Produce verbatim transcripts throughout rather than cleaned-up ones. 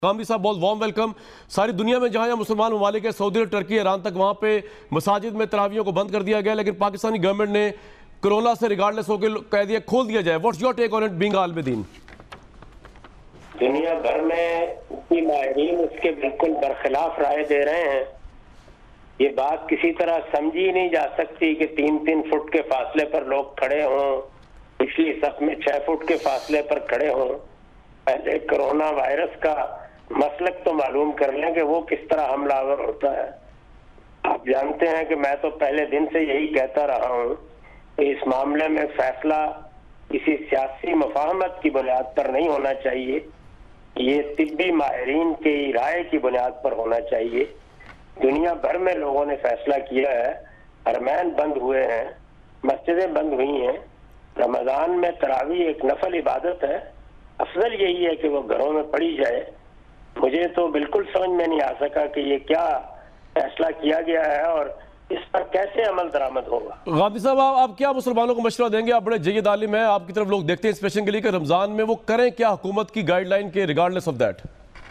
غامدی صاحب بہت warm welcome. ساری دنیا میں جہاں جہاں مسلمان ممالک ہے، سعودی ٹرکی ایران تک، وہاں پہ مساجد میں تراویحوں کو بند کر دیا گیا، لیکن پاکستانی گورنمنٹ نے کرونا سے ریگارڈلیس ہو کے کہہ دیا کھول دیا جائے۔ What's your take on it being عالم دین؟ دنیا بھر میں ماہرین اس کے بالکل برخلاف رائے دے رہے ہیں۔ یہ بات کسی طرح سمجھی نہیں جا سکتی کہ تین تین فٹ کے فاصلے پر لوگ کھڑے ہوں، پچھلی صف میں چھ فٹ کے فاصلے پر کھڑے ہوں۔ پہلے کرونا وائرس کا مسلک تو معلوم کر لیں کہ وہ کس طرح حملہ آور ہوتا ہے۔ آپ جانتے ہیں کہ میں تو پہلے دن سے یہی کہتا رہا ہوں کہ اس معاملے میں فیصلہ کسی سیاسی مفاہمت کی بنیاد پر نہیں ہونا چاہیے، یہ طبی ماہرین کی رائے کی بنیاد پر ہونا چاہیے۔ دنیا بھر میں لوگوں نے فیصلہ کیا ہے، حرمین بند ہوئے ہیں، مسجدیں بند ہوئی ہیں۔ رمضان میں تراویح ایک نفل عبادت ہے، افضل یہی ہے کہ وہ گھروں میں پڑھی جائے۔ مجھے تو بالکل سمجھ میں نہیں آ سکا کہ یہ کیا فیصلہ کیا گیا ہے اور اس پر کیسے عمل درآمد ہوگا۔ غامدی صاحب آپ کیا مسلمانوں کو مشورہ دیں گے؟ آپ بڑے جید عالم ہیں، آپ کی طرف لوگ دیکھتے ہیں اسپیشن کے لیے کہ رمضان میں وہ کریں کیا حکومت کی گائیڈ لائن کے ریگارڈلیس آف دیٹ؟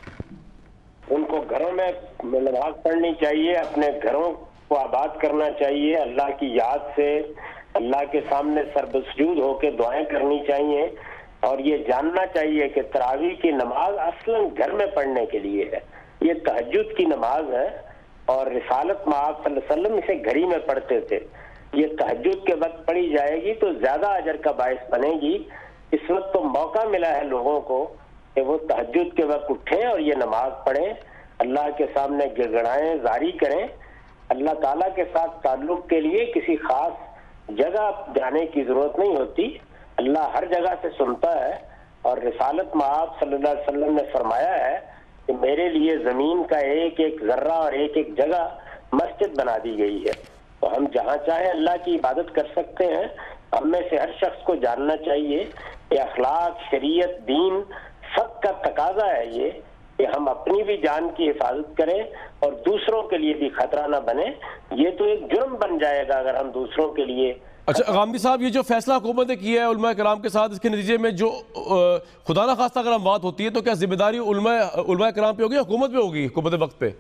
ان کو گھروں میں نماز پڑھنی چاہیے، اپنے گھروں کو آباد کرنا چاہیے، اللہ کی یاد سے اللہ کے سامنے سربسجود ہو کے دعائیں کرنی چاہیے، اور یہ جاننا چاہیے کہ تراویح کی نماز اصلاً گھر میں پڑھنے کے لیے ہے۔ یہ تہجد کی نماز ہے اور رسالت مآب صلی اللہ علیہ وسلم اسے گھر میں پڑھتے تھے۔ یہ تہجد کے وقت پڑھی جائے گی تو زیادہ اجر کا باعث بنے گی۔ اس وقت تو موقع ملا ہے لوگوں کو کہ وہ تہجد کے وقت اٹھیں اور یہ نماز پڑھیں، اللہ کے سامنے گڑگڑائیں، زاری کریں۔ اللہ تعالیٰ کے ساتھ تعلق کے لیے کسی خاص جگہ جانے کی ضرورت نہیں ہوتی، اللہ ہر جگہ سے سنتا ہے، اور رسالت مآب صلی اللہ علیہ وسلم نے فرمایا ہے کہ میرے لیے زمین کا ایک ایک ذرہ اور ایک ایک جگہ مسجد بنا دی گئی ہے، تو ہم جہاں چاہیں اللہ کی عبادت کر سکتے ہیں۔ ہم میں سے ہر شخص کو جاننا چاہیے کہ اخلاق، شریعت، دین سب کا تقاضا ہے یہ کہ ہم اپنی بھی جان کی حفاظت کریں اور دوسروں کے لیے بھی خطرہ نہ بنے۔ یہ تو ایک جرم بن جائے گا اگر ہم دوسروں کے لیے۔ اچھا غامدی صاحب، یہ جو فیصلہ حکومت نے کیا ہے علماء کرام کے ساتھ، اس کے نتیجے میں جو خدا نہ خواستہ اگر اموات ہوتی ہے تو کیا ذمہ داری علماء علماء کرام پہ ہوگی، حکومت پہ ہوگی، حکومت وقت پہ؟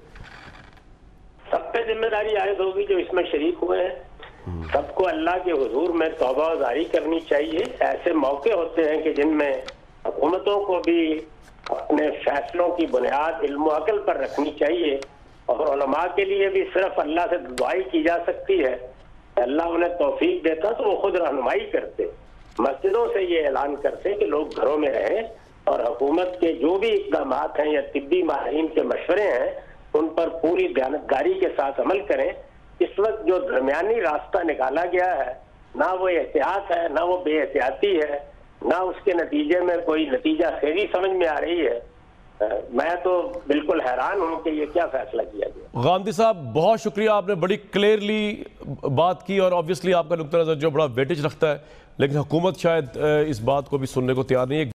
سب پہ ذمہ داری عائد ہوگی جو اس میں شریک ہوئے ہیں۔ سب کو اللہ کے حضور میں توبہ زاری کرنی چاہیے۔ ایسے موقع ہوتے ہیں کہ جن میں حکومتوں کو بھی اپنے فیصلوں کی بنیاد علم و عقل پر رکھنی چاہیے، اور علماء کے لیے بھی صرف اللہ سے دعائی کی جا سکتی ہے۔ اللہ انہیں توفیق دیتا تو وہ خود رہنمائی کرتے، مسجدوں سے یہ اعلان کرتے کہ لوگ گھروں میں رہیں، اور حکومت کے جو بھی اقدامات ہیں یا طبی ماہرین کے مشورے ہیں ان پر پوری دیانتداری کے ساتھ عمل کریں۔ اس وقت جو درمیانی راستہ نکالا گیا ہے، نہ وہ احتیاط ہے، نہ وہ بے احتیاطی ہے، نہ اس کے نتیجے میں کوئی نتیجہ خیری سمجھ میں آ رہی ہے۔ میں تو بالکل حیران ہوں کہ یہ کیا فیصلہ کیا گیا۔ غامدی صاحب بہت شکریہ، آپ نے بڑی کلیئرلی بات کی، اور آبویسلی آپ کا نقطہ نظر جو بڑا ویٹیج رکھتا ہے، لیکن حکومت شاید اس بات کو بھی سننے کو تیار نہیں ہے۔